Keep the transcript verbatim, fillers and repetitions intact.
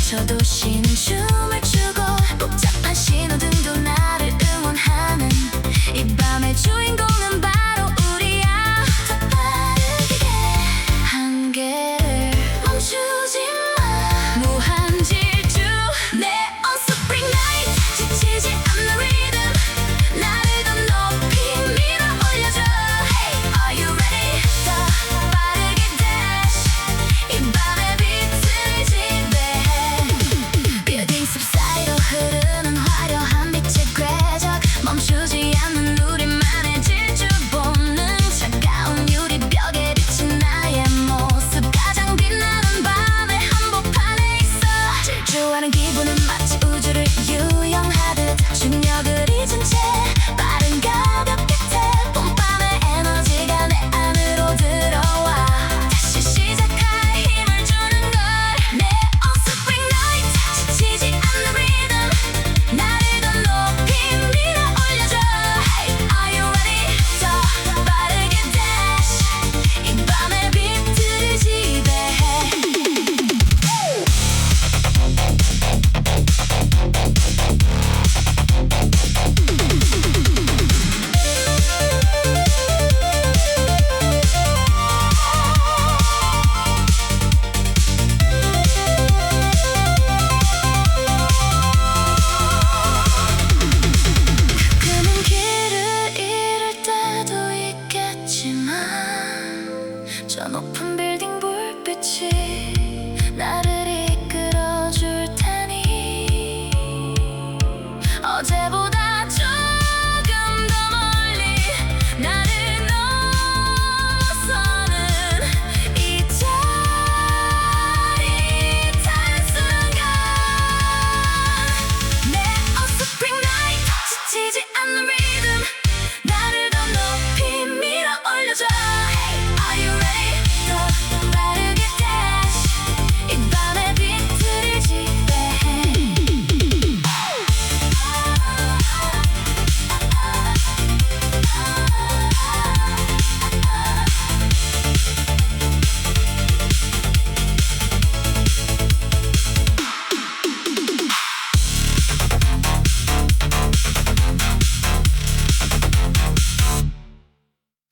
저 도시는 춤을 추고 복잡한 신호등도 나를 응원하는 이 밤의 주인공은 바로 우리야. 더 빠르게 한계를 멈추지 마. 무한 질주 Neon Spring Night. 지치지 않는 리듬 나를 더 높이 밀어 올려줘. Hey, are you ready? 더 빠르게 dash 이 밤의 빛을 지배해. 빌딩 숲 사이로 흐르는 화려한 빛의 궤적 멈추지 않는 우리만의 질주 본능. 차가운 유리벽에 비친 나의 모습 가장 빛나는 밤의 한복판에 있어. 질주하는 기분은 마치 우주를 유영하듯 중력을 잊은 채 빠른 가볍게 태 봄밤의 에너지가 내 안으로 들어와 다시 시작할 힘을 주는 걸. Neon Spring Night. 지치지 않는 리듬 나를 더 높이 밀어 올려줘. Hey, are you ready? 더 빠르게 dash 이 밤의 빛을 지배해. 가끔은 길을 잃을 때도 있겠지만 저 높은 빌딩 불빛이